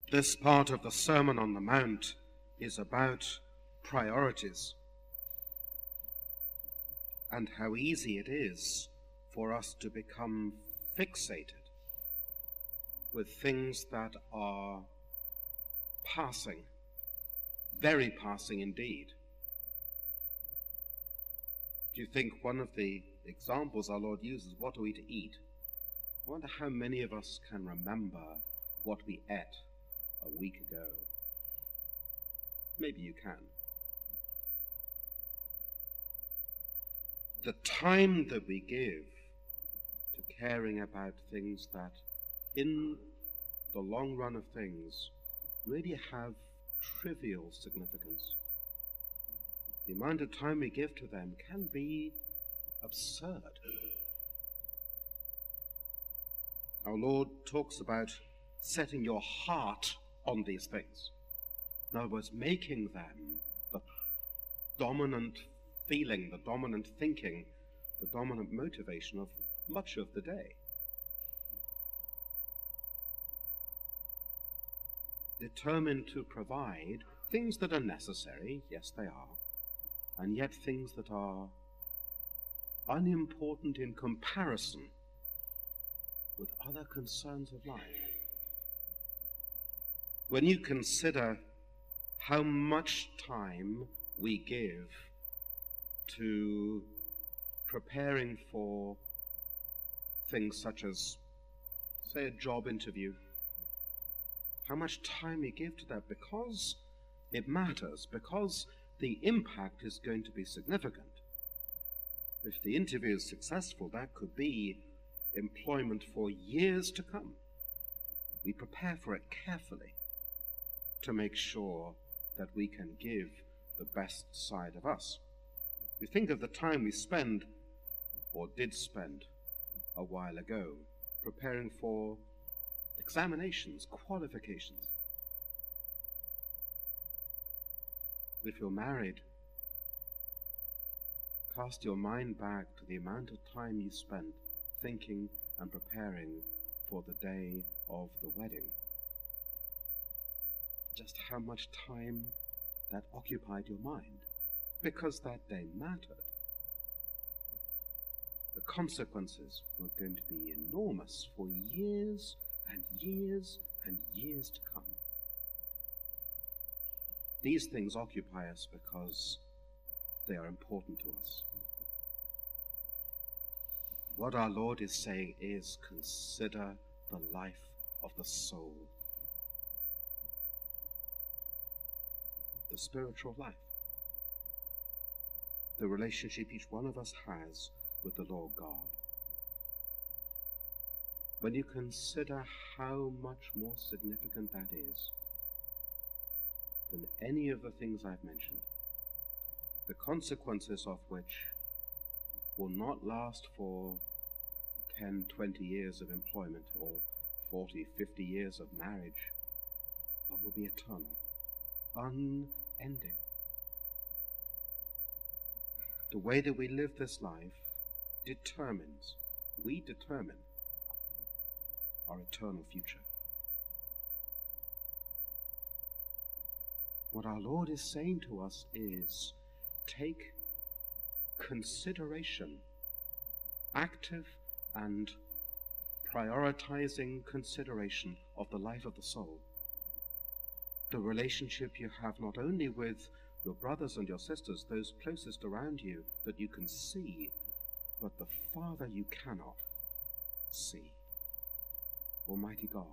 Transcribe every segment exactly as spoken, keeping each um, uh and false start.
This part of the Sermon on the Mount is about priorities and how easy it is for us to become fixated with things that are passing, very passing indeed. Do you think one of the examples our Lord uses, what are we to eat? I wonder how many of us can remember what we ate a week ago. Maybe you can. The time that we give to caring about things that in the long run of things really have trivial significance, the amount of time we give to them can be absurd. Our Lord talks about setting your heart on these things. In other words, making them the dominant feeling, the dominant thinking, the dominant motivation of much of the day. Determined to provide things that are necessary, yes they are, and yet things that are unimportant in comparison with other concerns of life. When you consider how much time we give to preparing for things such as, say, a job interview, how much time we give to that because it matters, because the impact is going to be significant. If the interview is successful, that could be employment for years to come. We prepare for it carefully to make sure that we can give the best side of us. We think of the time we spend, or did spend, a while ago, preparing for examinations, qualifications. If you're married, cast your mind back to the amount of time you spent thinking and preparing for the day of the wedding. Just how much time that occupied your mind, because that day mattered. The consequences were going to be enormous for years and years and years to come. These things occupy us because they are important to us. What our Lord is saying is, consider the life of the soul, the spiritual life, the relationship each one of us has with the Lord God. When you consider how much more significant that is than any of the things I've mentioned, the consequences of which will not last for ten, twenty years of employment or forty, fifty years of marriage, but will be eternal, unending. The way that we live this life determines, we determine our eternal future. What our Lord is saying to us is, take consideration, active and prioritizing consideration of the life of the soul, the relationship you have not only with your brothers and your sisters, those closest around you that you can see, but the Father you cannot see, Almighty God.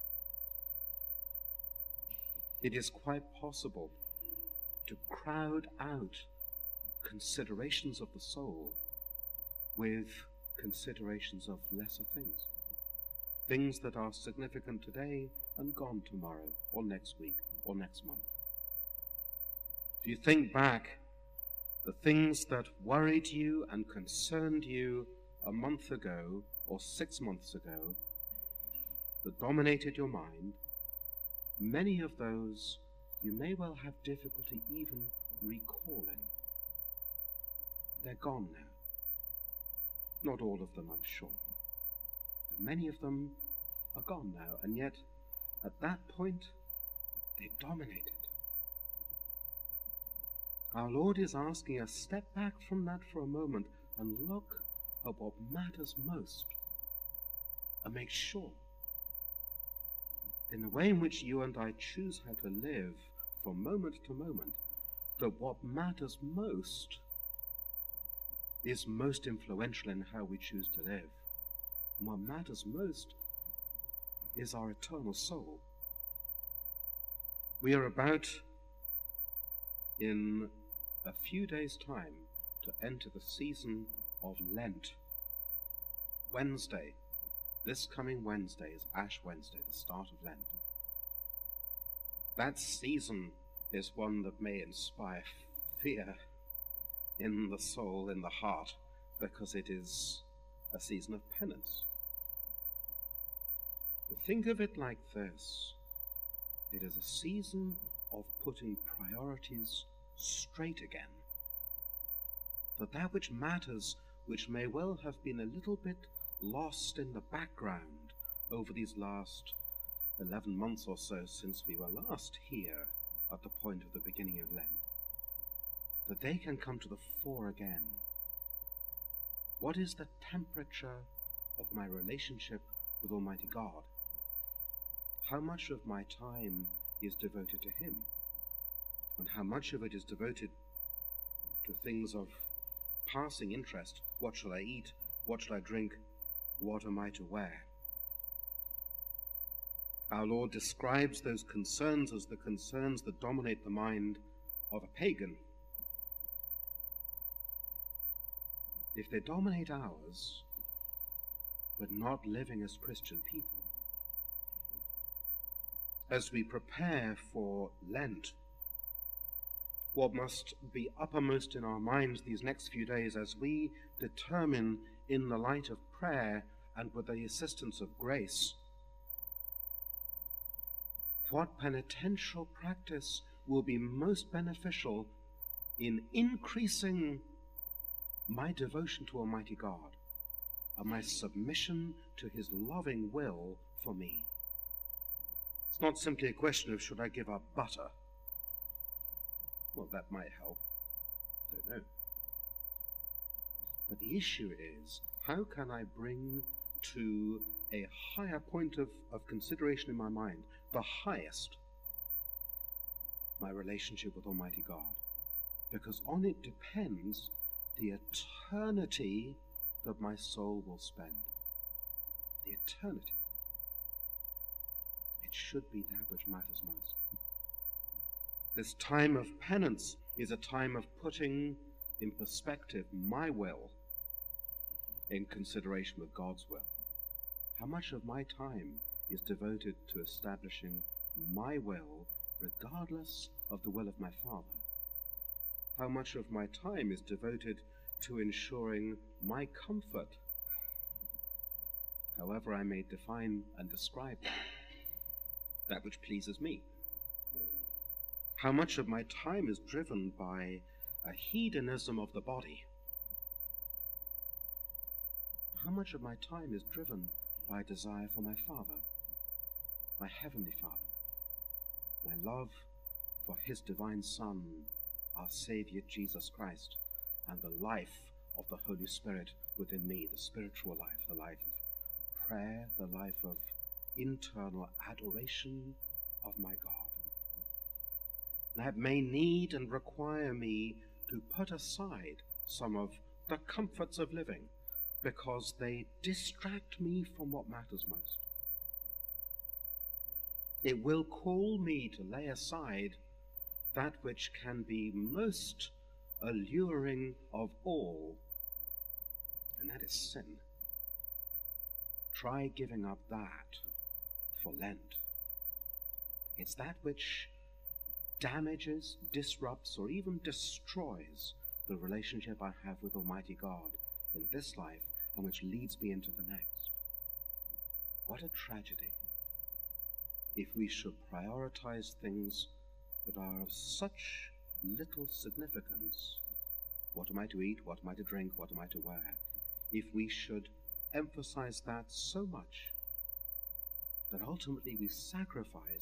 It is quite possible to crowd out considerations of the soul with considerations of lesser things, things that are significant today and gone tomorrow or next week or next month. If you think back, the things that worried you and concerned you a month ago or six months ago, that dominated your mind, many of those you may well have difficulty even recalling. They're gone now. Not all of them, I'm sure. But many of them are gone now, and yet at that point They dominate it. Our Lord is asking us, step back from that for a moment and look at what matters most, and make sure, in the way in which you and I choose how to live from moment to moment, that what matters most is most influential in how we choose to live. And what matters most is our eternal soul. We are about, in a few days' time, to enter the season of Lent. Wednesday, this coming Wednesday, is Ash Wednesday, the start of Lent. That season is one that may inspire fear in the soul, in the heart, because it is a season of penance. Think of it like this. It is a season of putting priorities straight again. That that which matters, which may well have been a little bit lost in the background over these last eleven months or so since we were last here at the point of the beginning of Lent, that they can come to the fore again. What is the temperature of my relationship with Almighty God? How much of my time is devoted to Him? And how much of it is devoted to things of passing interest? What shall I eat? What shall I drink? What am I to wear? Our Lord describes those concerns as the concerns that dominate the mind of a pagan. If they dominate ours, but not living as Christian people, as we prepare for Lent, what must be uppermost in our minds these next few days as we determine, in the light of prayer and with the assistance of grace, what penitential practice will be most beneficial in increasing my devotion to Almighty God and my submission to His loving will for me. It's not simply a question of, should I give up butter? Well, that might help. Don't know. But the issue is, how can I bring to a higher point of, of consideration in my mind, the highest, my relationship with Almighty God? Because on it depends the eternity that my soul will spend. The eternity. It should be that which matters most. This time of penance is a time of putting in perspective my will in consideration with God's will. How much of my time is devoted to establishing my will regardless of the will of my Father? How much of my time is devoted to ensuring my comfort, however I may define and describe that, that which pleases me? How much of my time is driven by a hedonism of the body? How much of my time is driven by a desire for my Father, my Heavenly Father, my love for His divine Son, our Savior Jesus Christ, and the life of the Holy Spirit within me, the spiritual life, the life of prayer, the life of internal adoration of my God? That may need and require me to put aside some of the comforts of living because they distract me from what matters most. It will call me to lay aside that which can be most alluring of all, and that is sin. Try giving up that for Lent. It's that which damages, disrupts, or even destroys the relationship I have with Almighty God in this life and which leads me into the next. What a tragedy if we should prioritize things that are of such little significance. What am I to eat? What am I to drink? What am I to wear? If we should emphasize that so much that ultimately we sacrifice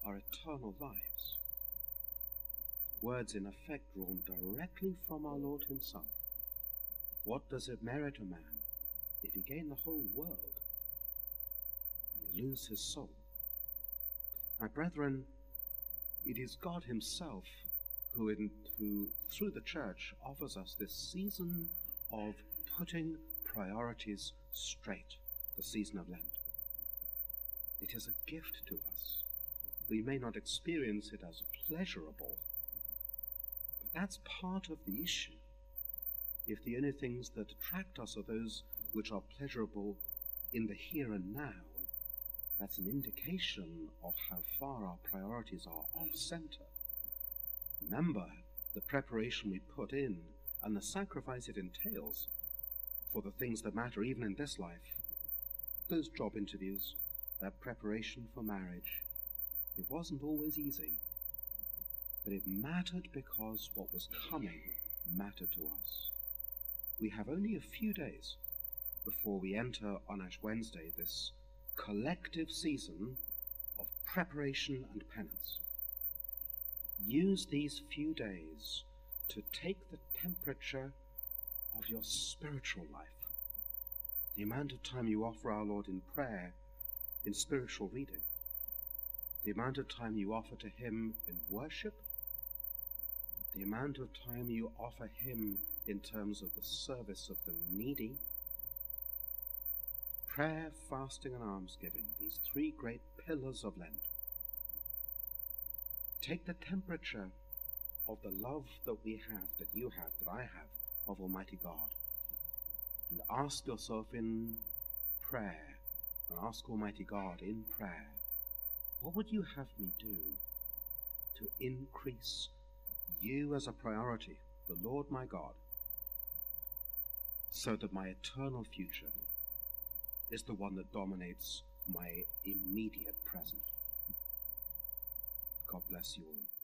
our eternal lives. Words in effect drawn directly from our Lord himself. What does it merit a man if he gain the whole world and lose his soul? My brethren, it is God himself who, in, who through the church offers us this season of putting priorities straight, the season of Lent. It is a gift to us. We may not experience it as pleasurable, but that's part of the issue. If the only things that attract us are those which are pleasurable in the here and now, that's an indication of how far our priorities are off-center. Remember the preparation we put in and the sacrifice it entails for the things that matter even in this life. Those job interviews, that preparation for marriage, it wasn't always easy, but it mattered because what was coming mattered to us. We have only a few days before we enter on Ash Wednesday this collective season of preparation and penance. Use these few days to take the temperature of your spiritual life, the amount of time you offer our Lord in prayer, in spiritual reading, the amount of time you offer to him in worship, the amount of time you offer him in terms of the service of the needy. Prayer, fasting, and almsgiving, these three great pillars of Lent. Take the temperature of the love that we have, that you have, that I have, of Almighty God, and ask yourself in prayer, and ask Almighty God in prayer, what would you have me do to increase you as a priority, the Lord my God, so that my eternal future is the one that dominates my immediate present. God bless you all.